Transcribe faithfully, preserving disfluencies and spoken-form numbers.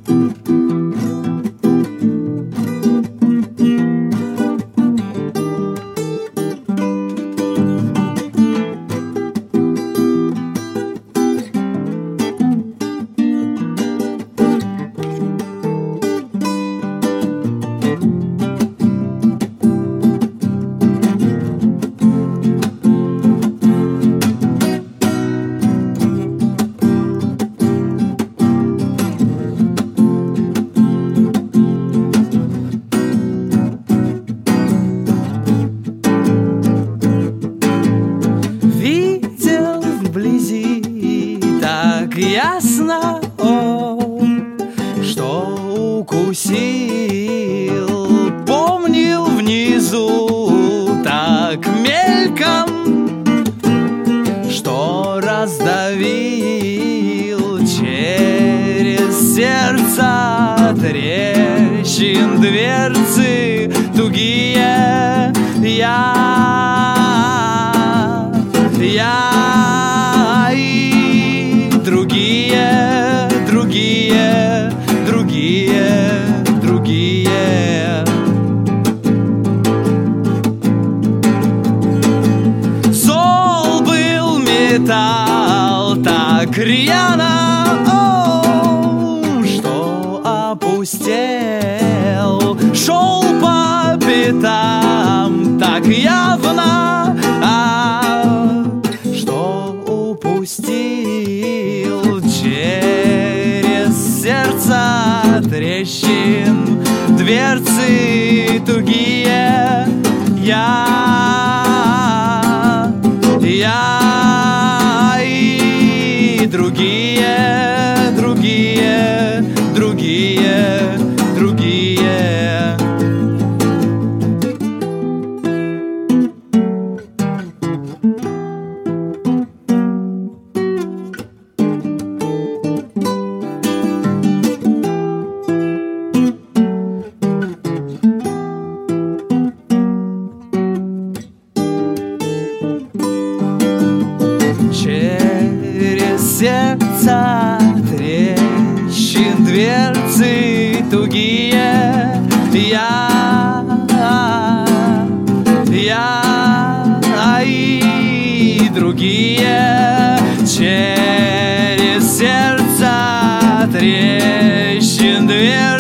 Ясно он, что укусил, помнил внизу так мельком, что раздавил через сердце трещин дверцы тугие. Я, я и другие, другие, другие, другие. Зол был металл так рьяно, о, что опустел, шел по пятам так явно, а, что упустил через сердце трещин дверцы тугие. Я, я и другие, другие, другие, другие. Через сердце трещин дверцы тугие. Я, я и другие. Через сердце трещин дверцы